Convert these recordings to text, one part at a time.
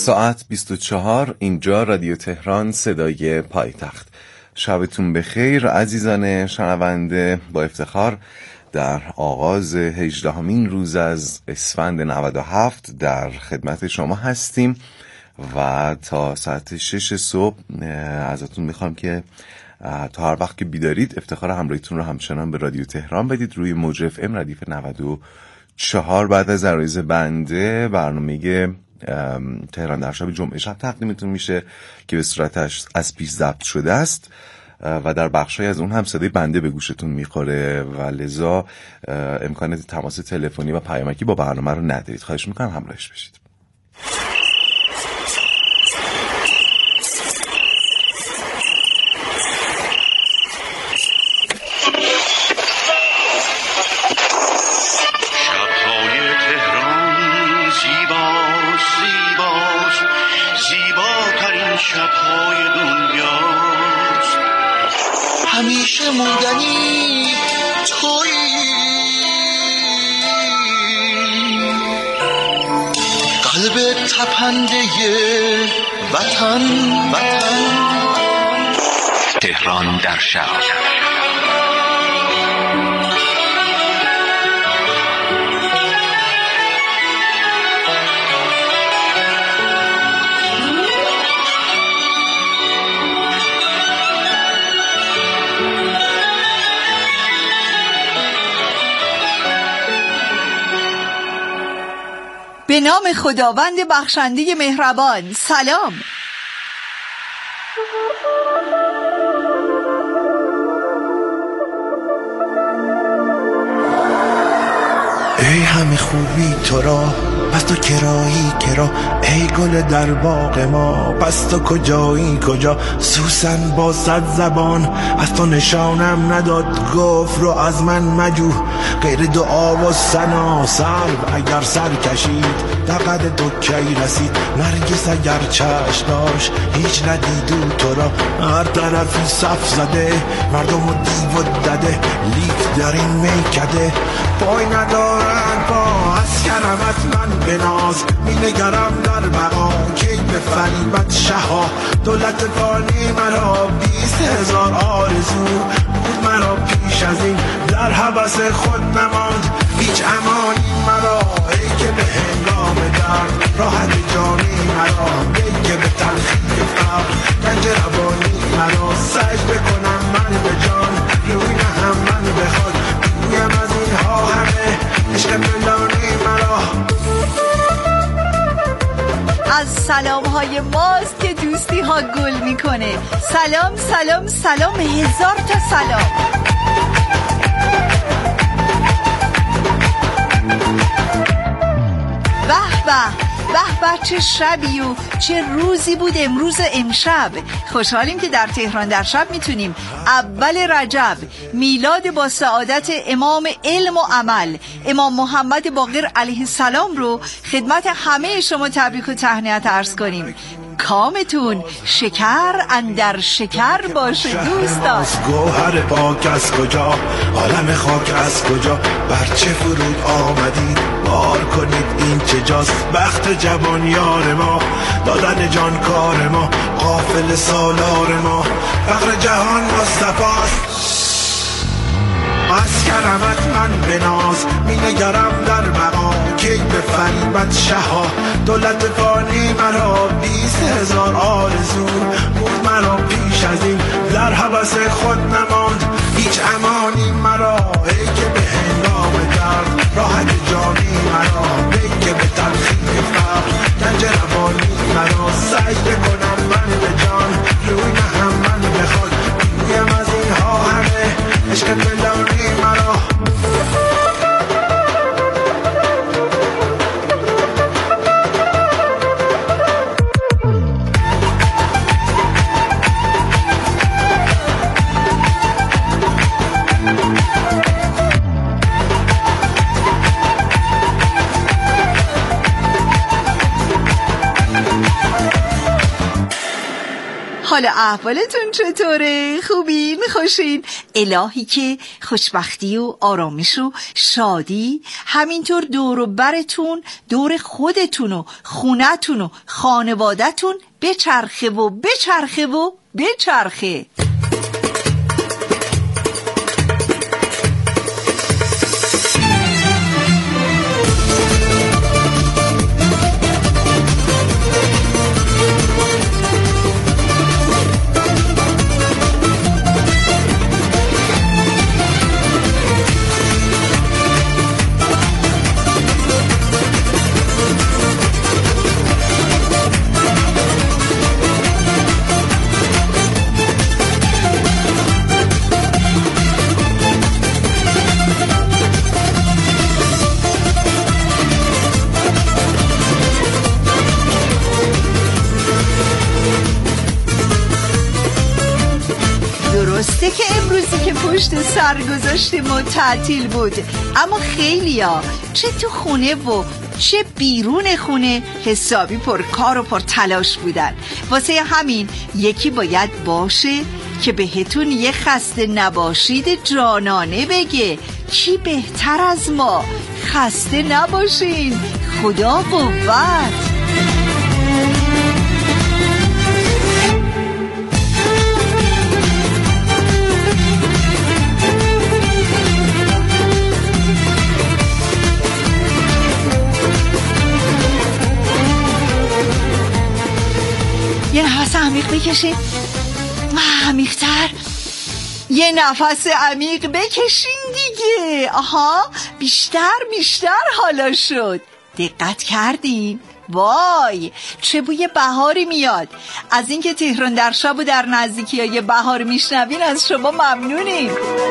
ساعت 24 اینجا رادیو تهران صدای پایتخت. شبتون بخیر عزیزان شنونده. با افتخار در آغاز 18مین روز از اسفند 97 در خدمت شما هستیم و تا ساعت 6 صبح ازتون میخوام که تا هر وقت که بیدارید افتخار همراهیتون رو همچنان به رادیو تهران بدید روی موج اف ام ردیف 94. بعد از عرایض بنده برنامه تهران در شب جمعه شب تقدیمتون میشه که به صورتش از پیش ضبط شده است و در بخشای از اون هم صدای بنده به گوشتون میخوره و لذا امکان تماس تلفنی و پیامکی با برنامه رو ندارید. خواهش میکنم همراهش بشید. همیشه موندنی تویی، قلب تپنده وطن. تهران در شب. به نام خداوند بخشنده مهربان. سلام. ای همه خوبی تو را، پس تو کرایی کرا. ای گل در باغ ما، پس تو کجایی کجا. سوسن با 100 زبان از تو نشانم نداد. گفت رو از من مجو غیر دعا و ثنا. سلب اگر سر کشید در قد تو کی رسید. نرگس اگر چشم داشت هیچ ندیدو تو را. هر طرفی صف زده مردم و دیو و دده. لیک در این میکده پای ندارن پا. از کرمت من بناز می نگرم در بقا. کی به فریبت شها دولت فانی مرا. 20,000 آرزو بود مرا پیش از این. در حبس خود نماند هیچ امانی مرا. ای که به هنگام درد راحت جانی مرا. ای که به تلخی فقر گنج روانی مرا. سجده کنم من به جان روی نهم من بخواد. گویم از اینها همه عشق ملانی مرا. از سلام های ماست که دوستی ها گل میکنه. سلام سلام سلام، 1000 تا سلام. به به به به، چه شبی و چه روزی بود امروز امشب. خوشحالیم که در تهران در شب میتونیم اول رجب میلاد با سعادت امام علم و عمل امام محمد باقر علیه السلام رو خدمت همه شما تبریک و تهنیت عرض کنیم. کامتون شکر اندر شکر باشه دوستان. گوهر پاک از کجا، عالم خاک از کجا. بر چه فرود آمدید بار کنید این چه جاست. بخت جوان یار ما، دادن جان کار ما. غافل سالار ما، فقر جهان مصطفاست. از کرمت من بناز می نگرم در بقا. کی به فریبت شها دولت فانی مرا. 20,000 آرزو بود مرا پیش از این. در حبس خود نماند هیچ امانی مرا. ای که به هنگام درد راحت جانی مرا. ای که به تلخی فقر گنج روانی مرا. سجده کنم من به جان روی نهم من بخواد. گویم از اینها همه عشق ملانی مرا. حالا احوالتون چطوره؟ خوبین؟ خوشین؟ الهی که خوشبختی و آرامش و شادی همینطور دور و برتون، دور خودتون و خونتون و خانوادتون بچرخه و بچرخه و بچرخه. درسته که امروزی که پشت سر گذاشتیم و تعطیل بود، اما خیلیا چه تو خونه و چه بیرون خونه حسابی پر کار و پر تلاش بودن. واسه همین یکی باید باشه که بهتون یه خسته نباشید جانانه بگه. کی بهتر از ما؟ خسته نباشین. خدا قوت. یه نفس عمیق بکشین. عمیق‌تر. یه نفس عمیق بکشین دیگه. آها، بیشتر حالا شد. دقت کردین؟ وای چه بوی بهاری میاد. از اینکه تهران در شب و در نزدیکی‌های بهار میشنوین از شما ممنونیم.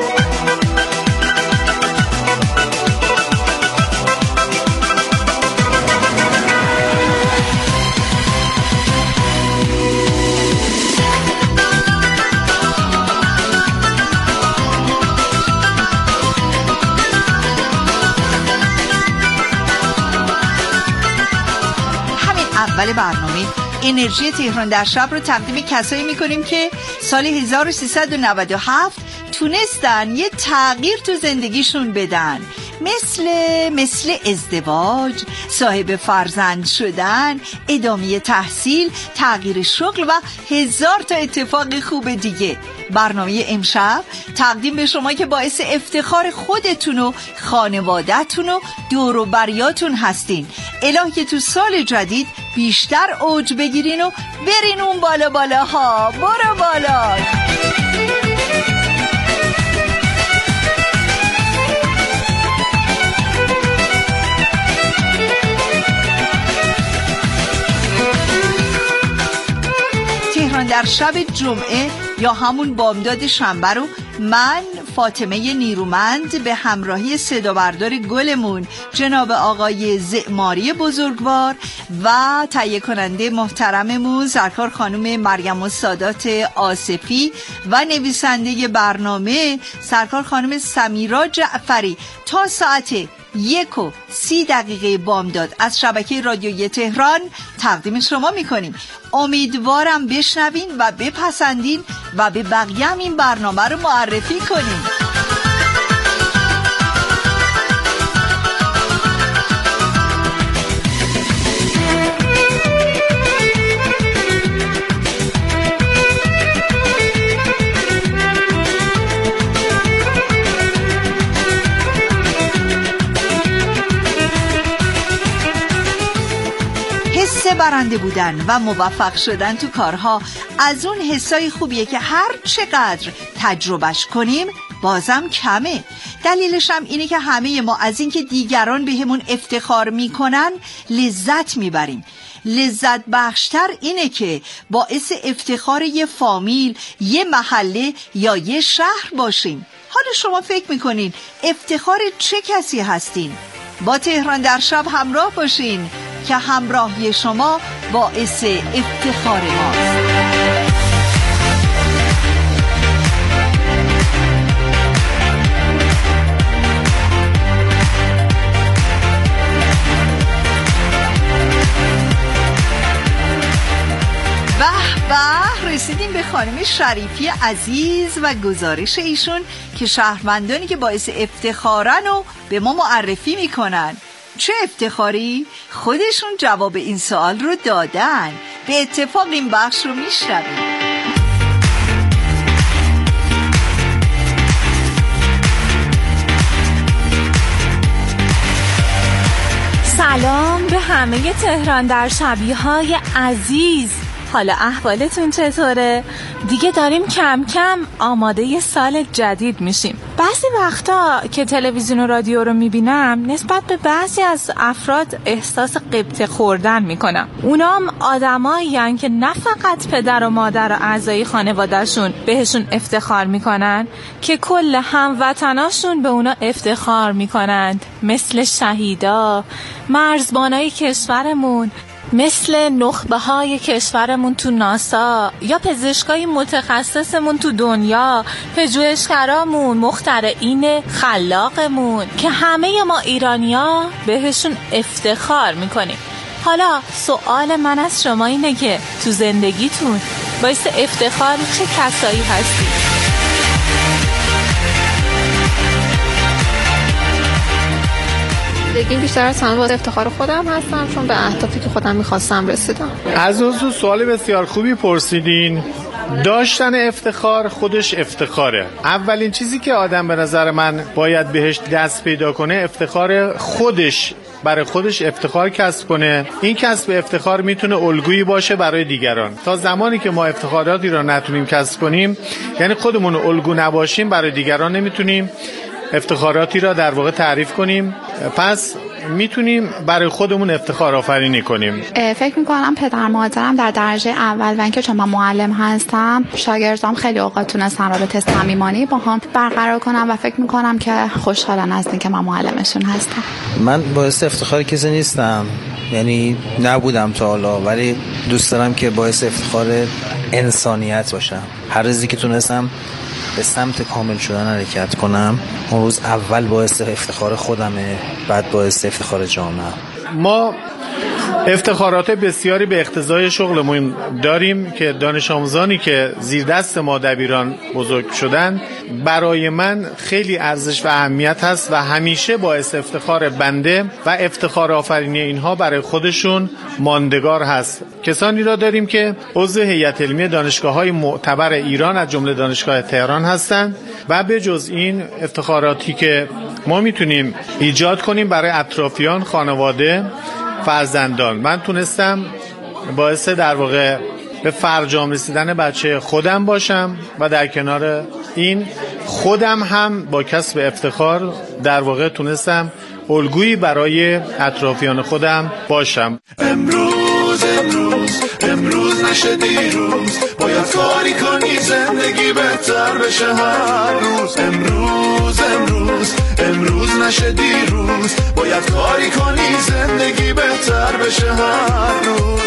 اول برنامه انرژی تهران در شب رو تقدیم کسایی میکنیم که سال 1397 تونستن یه تغییر تو زندگیشون بدن، مثل ازدواج، صاحب فرزند شدن، ادامه تحصیل، تغییر شغل و هزار تا اتفاق خوب دیگه. برنامه امشب تقدیم به شما که باعث افتخار خودتون و خانواده‌تون و دور و بریاتون هستین. الهی که تو سال جدید بیشتر اوج بگیرین و برین اون بالاها. برو بالا. تهران در شب جمعه یا همون بامداد شنبه رو من فاطمه نیرومند به همراهی صدابردار گلمون جناب آقای زعماری بزرگوار و تهیه کننده محترممون سرکار خانم مریم السادات آصفی و نویسنده برنامه سرکار خانم سمیرا جعفری تا ساعت 1:30 بامداد از شبکه رادیویی تهران تقدیم شما میکنیم. امیدوارم بشنوین و بپسندین و به بقیه هم این برنامه رو معرفی کنین. برنده بودن و موفق شدن تو کارها از اون حسای خوبیه که هر چقدر تجربهش کنیم بازم کمه. دلیلش هم اینه که همه ما از اینکه دیگران بهمون افتخار میکنن لذت میبریم. لذت بخشتر اینه که باعث افتخار یه فامیل، یه محله یا یه شهر باشیم. حالا شما فکر میکنین افتخار چه کسی هستین؟ با تهران در شب همراه باشین که همراهی شما باعث افتخار ماست. به رسیدیم رسیدیم به خانم شریفی عزیز و گزارش ایشون که شهروندانی که باعث افتخارن و به ما معرفی میکنن. چه افتخاری؟ خودشون جواب این سوال رو دادن. به اتفاق این بخش رو میشنویم. سلام به همه تهران در شبیهای عزیز. حالا احوالتون چطوره؟ دیگه داریم کم کم آماده ی سال جدید میشیم. بعضی وقتا که تلویزیون و رادیو رو میبینم نسبت به بعضی از افراد احساس غبطه خوردن میکنم. اونام آدمایین که نه فقط پدر و مادر و اعضای خانوادهشون بهشون افتخار میکنن که کل هموطناشون به اونا افتخار میکنند، مثل شهیدا، مرزبانای کشورمون، مثل نخبه های کشورمون تو ناسا، یا پزشکای متخصصمون تو دنیا، پژوهشگرامون، مخترعین خلاقمون که همه ما ایرانیا بهشون افتخار میکنیم. حالا سوال من از شما اینه که تو زندگیتون باعث افتخار چه کسایی هستی؟ زندگی بیشتر از همه باعث افتخار خودم هستم، چون به اهدافی که خودم می‌خواستم رسیدم. از اون سوال بسیار خوبی پرسیدین. داشتن افتخار خودش افتخاره. اولین چیزی که آدم به نظر من باید بهش دست پیدا کنه افتخار خودش، برای خودش افتخار کسب کنه. این کسب افتخار میتونه الگویی باشه برای دیگران. تا زمانی که ما افتخاراتی را نتونیم کسب کنیم، یعنی خودمون الگو نباشیم، برای دیگران نمیتونیم افتخاراتی را در واقع تعریف کنیم. پس میتونیم برای خودمون افتخار آفرینی کنیم. فکر میکنم پدر مادرم در درجه اول و اینکه چون من معلم هستم، شاگردام خیلی اوقات تونستن رابطه صمیمانه با هم برقرار کنم و فکر میکنم که خوشحالن از اینکه من معلمشون هستم. من باعث افتخار کسی نیستم، یعنی نبودم تا حالا، ولی دوست دارم که باعث افتخار انسانیت باشم. هر روزی که تونستم به سمت کامل شدن حرکت کنم، اون روز اول باعث افتخار خودمه، بعد باعث افتخار جامعه. ما افتخارات بسیاری به اقتضای شغلمون داریم که دانش آموزانی که زیر دست ما دبیران بزرگ شدن برای من خیلی ارزش و اهمیت هست و همیشه باعث افتخار بنده و افتخار آفرینی اینها برای خودشون ماندگار هست. کسانی را داریم که عضو هیئت علمی دانشگاه‌های معتبر ایران از جمله دانشگاه تهران هستند و به جز این افتخاراتی که ما میتونیم ایجاد کنیم برای اطرافیان، خانواده، فرزندان. من تونستم باعث در واقع به فرجام رسیدن بچه خودم باشم و در کنار این خودم هم با کسب افتخار در واقع تونستم الگویی برای اطرافیان خودم باشم. امروز نشه دیروز، باید کاری کنی زندگی بهتر بشه هر روز. امروز نشه دیروز، باید کاری کنی زندگی بهتر بشه هر روز.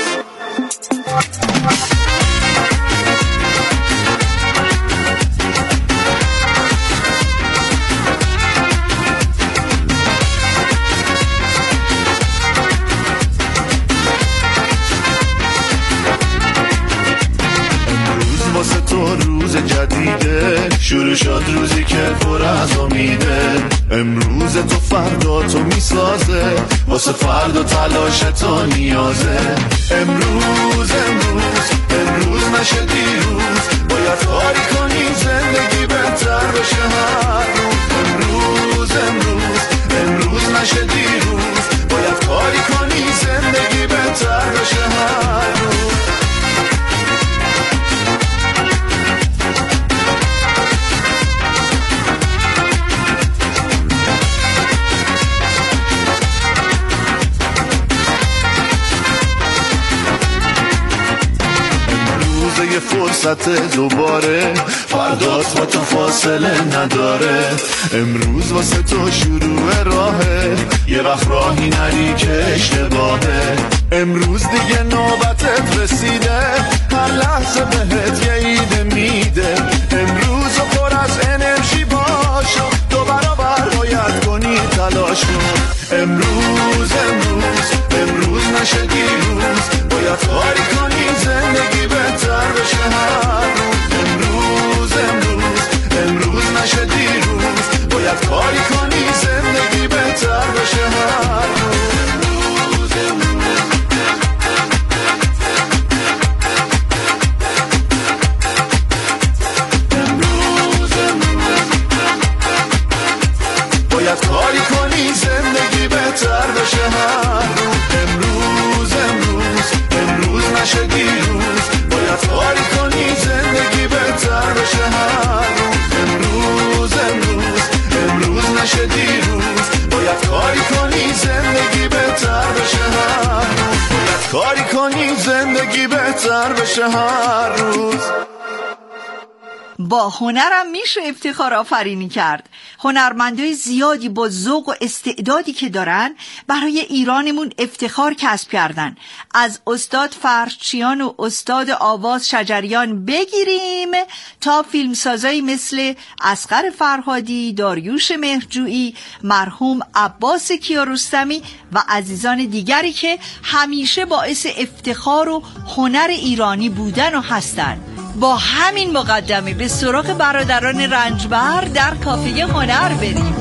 روز جدیده شروع شد، روزی که پر از امیده. امروز تو فردا تو میسازه، واسه فردا تلاش تو نیازه. امروز نشه دیروز، باید کاری کنی زندگی بهتر بشه هر روز. امروز نشه دیروز، باید کاری کنی زندگی بهتر بشه هر روز. فرصت دوباره، فردات با تو فاصله نداره. امروز واسه تو شروع راهه، یه وقت راهی نری که اشتباهه. امروز دیگه نوبتت رسیده، هر لحظه بهت یه ایده میده. امروز پر از انرژی باش، دو برابر باید کنی تلاش کن. امروز نشه دیروز، باید کاری کنی زندگی بهتر بشه هر بهتر بشه هر روز. با هنرم میشه افتخار آفرینی کرد. هنرمندای زیادی با ذوق و استعدادی که دارن برای ایرانمون افتخار کسب کردن. از استاد فرشچیان و استاد آواز شجریان بگیریم تا فیلمسازایی مثل اصغر فرهادی، داریوش مهرجویی، مرحوم عباس کیارستمی و عزیزان دیگری که همیشه باعث افتخار و هنر ایرانی بودن و هستن. با همین مقدمه به سراغ برادران رنجبر در کافه هنر بریم.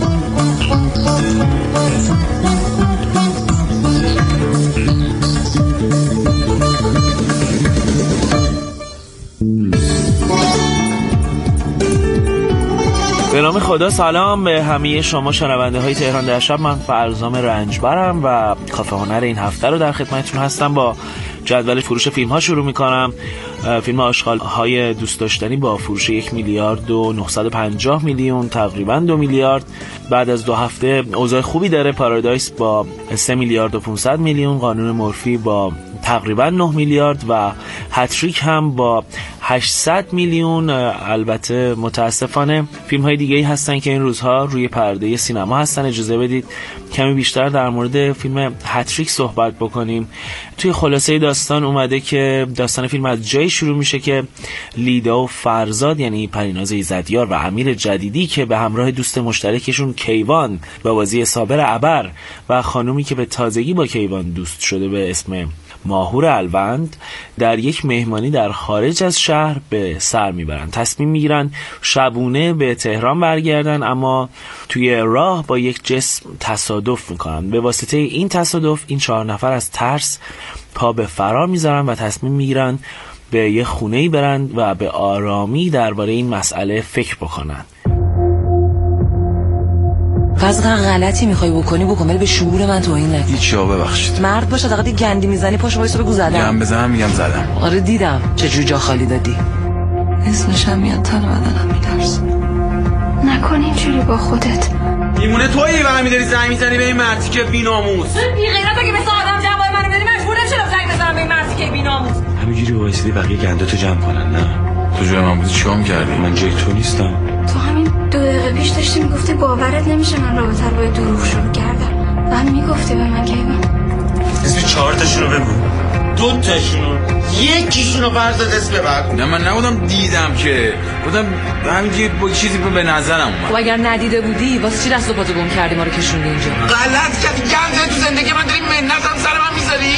به نام خدا. سلام به همه شما شنونده های تهران در شب. من فرزام رنجبرم و کافه هنر این هفته رو در خدمتتون هستم. با جدول فروش فیلم ها شروع میکنم. فیلم آشغال های دوست داشتنی با فروش 1 میلیارد و 950 میلیون، تقریبا 2 میلیارد. بعد از 2 هفته اوضاع خوبی داره. پارادایس با 3 میلیارد و 500 میلیون، قانون مورفی با تقریبا 9 میلیارد و هتریک هم با 800 میلیون. البته متاسفانه فیلم های دیگه ای هستن که این روزها روی پرده سینما هستن. اجازه بدید کمی بیشتر در مورد فیلم هتریک صحبت بکنیم. توی خلاصه داستان اومده که داستان فیلم از جایی شروع میشه که لیدا و فرزاد، یعنی پریناز ایزدیار و امیر جدیدی که به همراه دوست مشترکشون کیوان با بازی صابر ابر و خانومی که به تازگی با کیوان دوست شده به اسم ماهور الوند، در یک مهمانی در خارج از شهر به سر میبرن. تصمیم میگیرن شبونه به تهران برگردن، اما توی راه با یک جسم تصادف میکنن. به واسطه این تصادف این 4 نفر از ترس پا به فرار میذارن و تصمیم میگیرن به یه خونه‌ای برن و به آرامی درباره این مسئله فکر بکنن. فقط غلطی میخوای بکنی بکن، ولی به شعور من توهین نکن. هیچ جا ببخشید. مرد باشه، فقط گندی میزنی پاشو وایسا بگو زدم. گند بزنم میگم زدم. آره دیدم چجوری جا خالی دادی. اسمش هم میاد تن بدنم میلرزه. نکن اینجوری با خودت. میمونه تویی برام میداری زنگ میزنی به این مردی که بی‌ناموس. بی غیرت اگه مثل آدم جواب منو بدی مجبور نمیشم زنگ بزنم به این مردی که بی‌ناموس. همینجوری وایسیدی بقیه گنداتو جمع کنن؟ نه. تو جای من بودی چیکار می‌کردی؟ من جای تو نیستم. تو همین 2 دقیقه پیش داشتی میگفتی باورت نمیشه من رابطه رو با دروغ شروع کردم. بعد میگفتی به من کیوان. اسم 4 تاشونو بگو. 2 تاشونو. یکیشونو فرض اسم ببر. نه من نبودم دیدم که. بودم همینجوری با چیزی به نظرم اومد. خب اگر ندیده بودی واسه چی دست و پاتو گم کردی ما رو کشوندی اینجا؟ غلط کردی. گنده تو زندگی من داری منتم سر من میذاری؟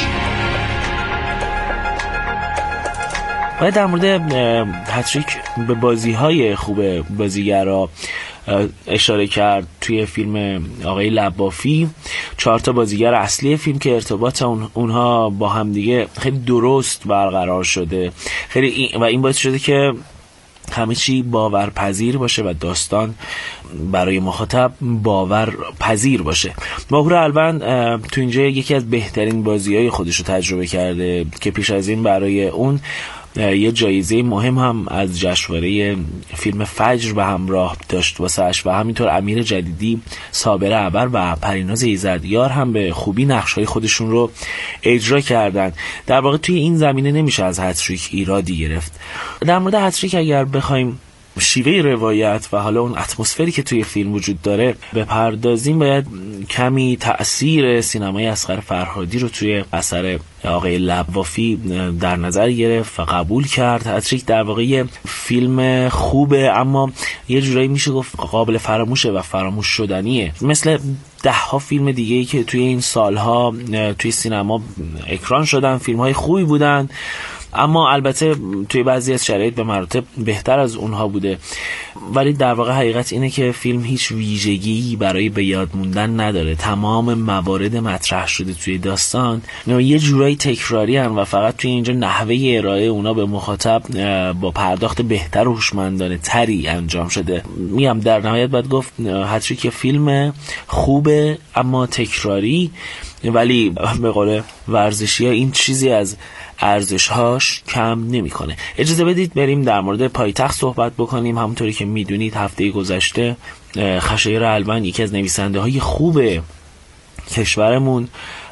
باید در مورد هتریک به بازی‌های خوب بازیگرا اشاره کرد. توی فیلم آقای لبافی 4 تا بازیگر اصلی فیلم که ارتباط اونها با هم دیگه خیلی درست برقرار شده، خیلی و این باعث شده که همه چی باورپذیر باشه و داستان برای مخاطب باورپذیر باشه. ماهور الوند تو اینجا یکی از بهترین بازی‌های خودش رو تجربه کرده که پیش از این برای اون یه جایزه مهم هم از جشنواره فیلم فجر به همراه داشت واسش و همینطور امیر جدیدی، صابر ابر و پریناز ایزدیار هم به خوبی نقش‌های خودشون رو اجرا کردن. در واقع توی این زمینه نمیشه از هتریک ایرادی گرفت. در مورد هتریک اگر بخوایم شیوه روایت و حالا اون اتمسفری که توی فیلم وجود داره بپردازیم، باید کمی تأثیر سینمای اصغر فرهادی رو توی اثر آقای لبافی در نظر گرفت و قبول کرد. هتریک در واقع یه فیلم خوبه اما یه جورایی میشه گفت قابل فراموشه و فراموش شدنیه، مثل 10 فیلم دیگه‌ای که توی این سالها توی سینما اکران شدن. فیلم‌های خوبی بودن اما البته توی بعضی از شرایط به مراتب بهتر از اونها بوده، ولی در واقع حقیقت اینه که فیلم هیچ ویژگی برای به یاد موندن نداره. تمام موارد مطرح شده توی داستان یه جورایی تکراری هن و فقط توی اینجا نحوه ارائه اونا به مخاطب با پرداخت بهتر و هوشمندانه تری انجام شده. میگم در نهایت باید گفت هتریک فیلم خوبه اما تکراری، ولی به قول ورزشی ها این چیزی از ارزش‌هاش کم نمی‌کنه. اجازه بدید بریم در مورد پایتخت صحبت بکنیم. همونطوری که میدونید هفته گذشته خشایار الوند یکی از نویسنده‌های خوب کشورمون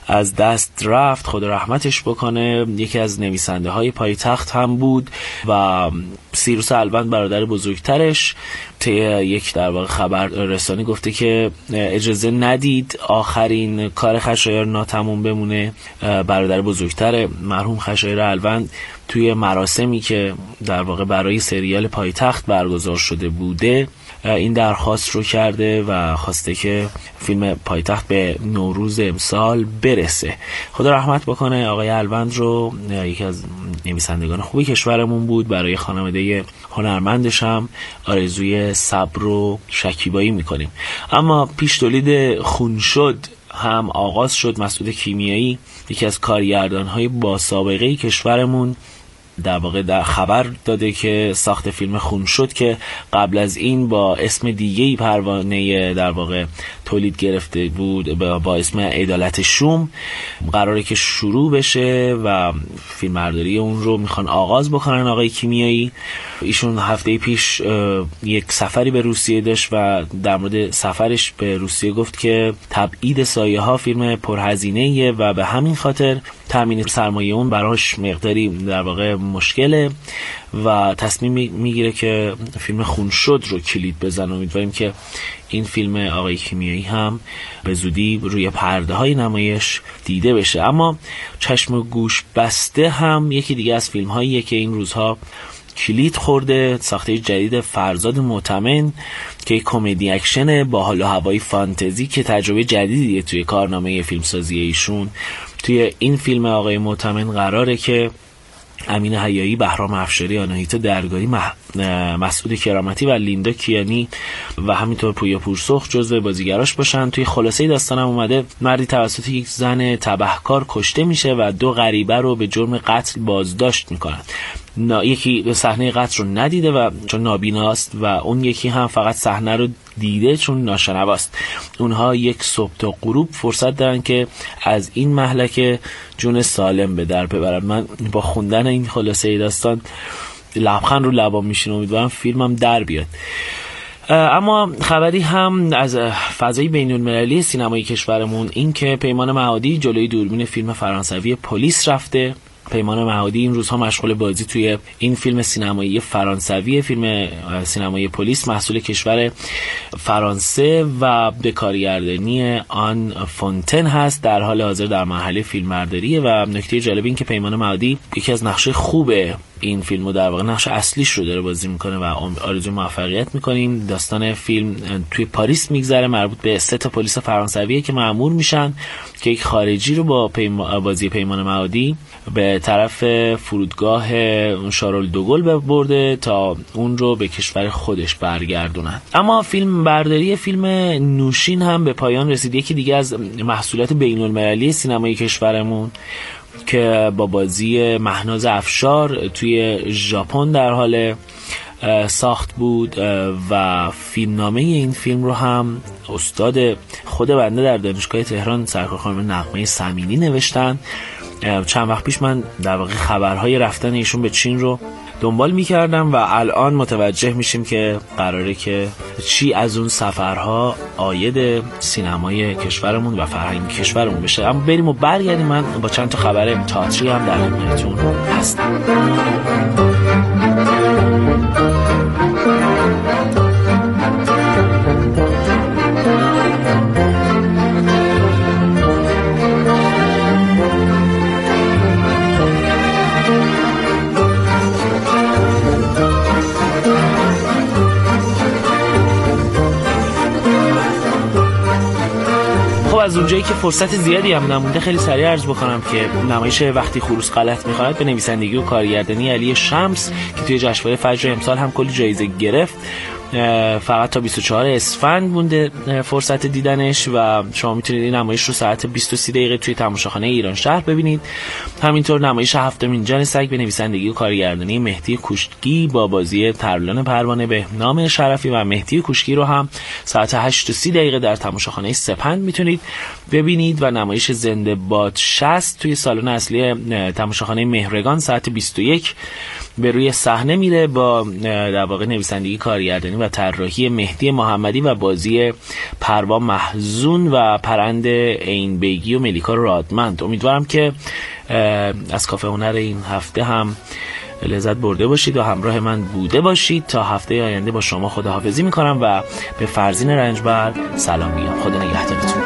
از دست رفت، خدا رحمتش بکنه. یکی از نویسنده های پایتخت هم بود و سیروس الوند برادر بزرگترش طی یک در واقع خبر رسانی گفته که اجازه ندید آخرین کار خشایار ناتمام بمونه. برادر بزرگتر مرحوم خشایار الوند توی مراسمی که در واقع برای سریال پایتخت برگزار شده بوده این درخواست رو کرده و خواسته که فیلم پایتخت به نوروز امسال برسه. خدا رحمت بکنه آقای الوند رو، یکی از نویسندگان خوبی کشورمون بود. برای خانواده هنرمندش هم آرزوی صبر و شکیبایی میکنیم. اما پیش تولید خون شد هم آغاز شد. مسعود کیمیایی یکی از کارگردان‌های با سابقه کشورمون در واقع در خبر داده که ساخت فیلم خون شد که قبل از این با اسم دیگه‌ای پروانه در واقع تولید گرفته بود با اسم عدالت شوم قراره که شروع بشه و فیلمبرداری اون رو میخوان آغاز بکنن. آقای کیمیایی ایشون هفته پیش یک سفری به روسیه داشت و در مورد سفرش به روسیه گفت که تبعید سایه ها فیلم پرهزینه‌ایه و به همین خاطر تامین سرمایه اون براش مقداری در واقع مشکله و تصمیم میگیره که فیلم خون شد رو کلید بزنه. امیدواریم که این فیلم آقای کیمیایی هم به زودی روی پرده های نمایش دیده بشه. اما چشم و گوش بسته هم یکی دیگه از فیلم هاییه که این روزها کلید خورده. ساخته جدید فرزاد معتمن که کمدی اکشن با حال و هوای فانتزی که تجربه جدیدیه توی کارنامه فیلمسازی ایشون. توی این فیلم آقای معتمن قراره که امین حیایی، بهرام افشاری، آناهیتا درگاری، مسعود کرامتی و لیندا کیانی و همینطور پویا پورسرخ جزو بازیگراش باشن. توی خلاصه داستانم اومده مردی توسط یک زن تبهکار کشته میشه و دو غریبه رو به جرم قتل بازداشت میکنن. یکی صحنه قتل رو ندیده و چون نابیناست و اون یکی هم فقط صحنه رو دیده چون ناشنواست. اونها یک صبح تا غروب فرصت دارن که از این مهلکه جون سالم به در ببرن. من با خوندن این خلاصه داستان لبخند رو لبام میشینه. امیدوارم فیلمم در بیاد. اما خبری هم از فضای بین‌المللی سینمای کشورمون این که پیمان معادی جلوی دوربین فیلم فرانسوی پلیس رفته. پیمان معادی این روزها مشغول بازی توی این فیلم سینمایی فرانسوی، فیلم سینمایی پلیس محصول کشور فرانسه و به کارگردانی آن فونتن هست. در حال حاضر در مرحله فیلمبرداریه و نکته جالب این که پیمان معادی یکی از نقشه خوبه این فیلمو در واقع نقش اصلیش رو داره بازی میکنه و آرزوی موفقیت میکنیم. داستان فیلم توی پاریس میگذره، مربوط به 3 پلیس فرانسویه که مأمور میشن که یک خارجی رو با بازی پیمان معادی به طرف فرودگاه شارل دوگل برده تا اون رو به کشور خودش برگردونن. اما فیلم برداری فیلم نوشین هم به پایان رسید. یکی دیگه از محصولات بین‌المللی سینمای کشورمون که با بازی مهناز افشار توی ژاپن در حال ساخت بود و فیلمنامه این فیلم رو هم استاد خود بنده در دانشگاه تهران سرکار خانم نغمه سمینی نوشتن. چند وقت پیش من در واقع خبرهای رفتن ایشون به چین رو دنبال می‌کردم و الان متوجه میشیم که قراره که چی از اون سفرها عاید سینمای کشورمون و فرهنگ کشورمون بشه. اما بریم و برگردیم. من با چند تا خبر تئاتری هم در خدمتتون هستم. از اونجایی که فرصت زیادی هم نمونده خیلی سریع عرض بکنم که نمایش وقتی خروس غلط می‌خواند به نویسندگی و کارگردانی علی شمس که توی جشنواره فجر امسال هم کلی جایزه گرفت فقط تا 24 اسفند مونده فرصت دیدنش و شما میتونید این نمایش رو ساعت 20:30 توی تماشاخانه ایران شهر ببینید. همینطور نمایش هفتمین جان سگ به نویسندگی و کارگردانی مهدی کوشکی با بازی ترلان پروانه، بهنام شرفی و مهدی کوشکی رو هم ساعت 8:30 در تماشاخانه سپند میتونید ببینید و نمایش زنده باد 60 توی سالن اصلی تماشاخانه مهرگان ساعت 21 به روی صحنه میره با در واقع نویسندگی، کارگردانی و طراحی مهدی محمدی و بازی پروا محزون و پرند عین بیگی و ملیکا رادمند. امیدوارم که از کافه هنر این هفته هم لذت برده باشید و همراه من بوده باشید. تا هفته آینده با شما خداحافظی میکنم و به فرزین رنجبر سلام میگم. خدا نگهدارتون.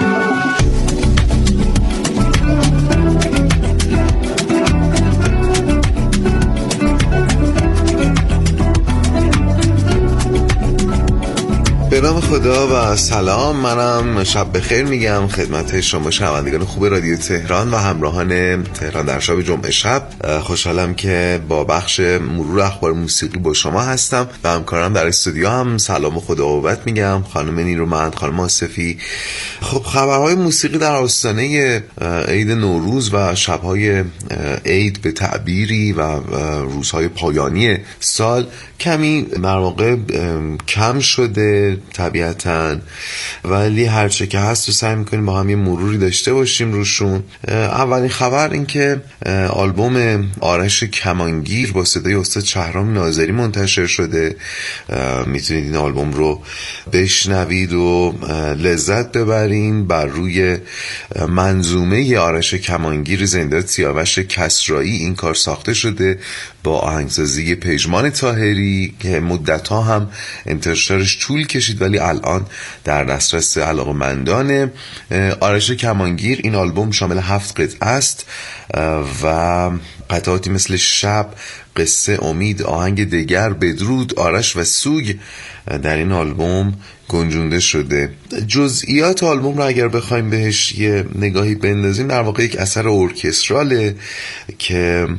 به نام خدا و سلام. منم شب بخیر میگم خدمت شما شنوندگان خوب رادیو تهران و همراهان تهران در شب جمعه شب. خوشحالم که با بخش مرور اخبار موسیقی با شما هستم و همکارم در استودیو هم سلام و خداوت میگم، خانم نیرومند، خانم آصفی. خب خبرهای موسیقی در آستانه عید نوروز و شبهای عید به تعبیری و روزهای پایانی سال کمی در واقع کم شده طبیعتاً، ولی هرچه که هست رو سعی میکنیم با هم یه مروری داشته باشیم روشون. اولین خبر این که آلبوم آرش کمانگیر با صدای استاد شهرام ناظری منتشر شده. میتونید این آلبوم رو بشنوید و لذت ببرین. بر روی منظومه آرش کمانگیر زنده سیاوش کسرایی این کار ساخته شده با آهنگسازی پژمان طاهری که مدت‌ها هم انتشارش طول کشید ولی الان در دسترس علاقه‌مندان. آرش کمانگیر این آلبوم شامل 7 قطعه است و قطعاتی مثل شب، قصه، امید، آهنگ دگر، بدرود، آرش و سوگ در این آلبوم گنجونده شده. جزئیات آلبوم را اگر بخوایم بهش یه نگاهی بندازیم، در واقع یک اثر ارکستراله که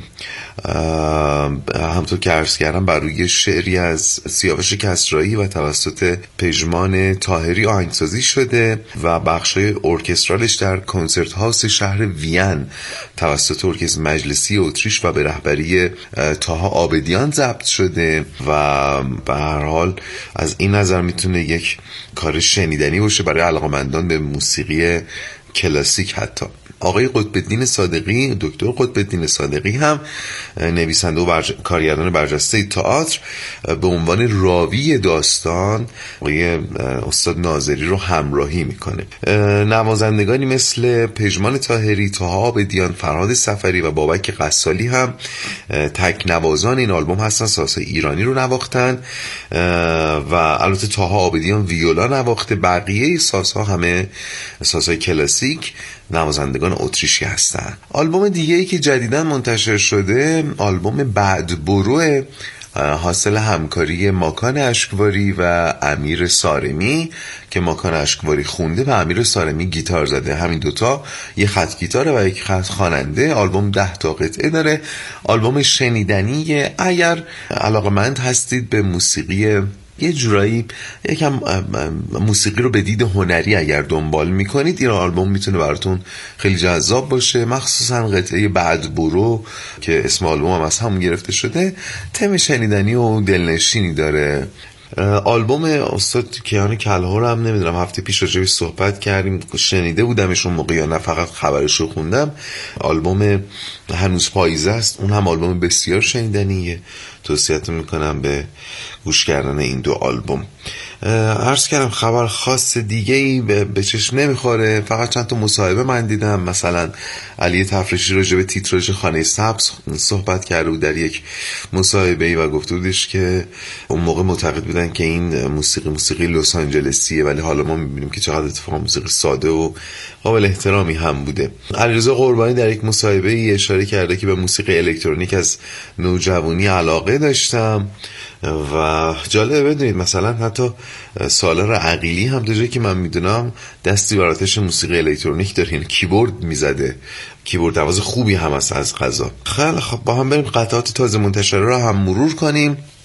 همطور که عرض کردم بر روی شعری از سیاوش کسرایی و توسط پژمان طاهری آهنگسازی شده و بخشای ارکسترالش در کنسرت هاوس شهر وین توسط ارکستر مجلسی اتریش و به رهبری طاها عابدیان ضبط شده و به هر حال از این نظر میتونه یک کار شنیدنی باشه برای علاقه‌مندان به موسیقی کلاسیک. حتی آقای قطب‌الدین صادقی، دکتر قطب‌الدین صادقی هم نویسنده و کارگردان برجسته تئاتر به عنوان راوی داستان آقای استاد ناظری رو همراهی میکنه. نوازندگانی مثل پژمان طاهری، طاها عابدیان، فرهاد سفری و بابک قصالی هم تک نوازان این آلبوم هستن. سازهای ایرانی رو نواختن و البته طاها عابدیان ویولا نواخته. بقیه سازها همه سازهای کلاسیک، نوازندگان اتریشی هستن. آلبوم دیگه ای که جدیداً منتشر شده آلبوم بعد برو، حاصل همکاری ماکان اشکواری و امیر سارمی که ماکان اشکواری خونده و امیر سارمی گیتار زده. همین دوتا، یه خط گیتاره و یک خط خواننده. آلبوم 10 تا قطعه داره. آلبوم شنیدنیه. اگر علاقه‌مند هستید به موسیقی یه جورایی یکم موسیقی رو به دید هنری اگر دنبال میکنید، این آلبوم میتونه براتون خیلی جذاب باشه. مخصوصا قطعه بعد برو که اسم آلبوم هم از همون گرفته شده تم شنیدنی و دلنشینی داره. آلبوم استاد کیان کلهر هم نمیدونم هفته پیش راجعش صحبت کردیم، شنیده بودمشون موقع یا نه فقط خبرشو خوندم. آلبوم هنوز پاییزه است، اون هم آلبوم بسیار شنیدنیه. توصیه‌تون میکنم به گوش کردن این دو آلبوم. عرض کردم خبر خاص دیگه‌ای به چشم نمیخوره، فقط چند تا مصاحبه من دیدم. مثلا علی تفرشی راجع به تیتراژ خانه سبز صحبت کرده بود در یک مصاحبه‌ای و گفته بودش که اون موقع معتقد بودن که این موسیقی لس آنجلسیه، ولی حالا ما می‌بینیم که چقدر اتفاقا موسیقی ساده و قابل احترامی هم بوده. علیرضا قربانی در یک مصاحبه‌ای اشاره کرده که به موسیقی الکترونیک از نوجوانی علاقه داشتم و جالبه بدونید مثلا حتی سالار عقیلی هم تا جایی که من میدونم دستی بر آتش موسیقی الکترونیک داره، یعنی کیبورد میزده، کیبورد نواز خوبی هم هست از قضا. خیلی خب با هم بریم قطعات تازه منتشره رو هم مرور کنیم.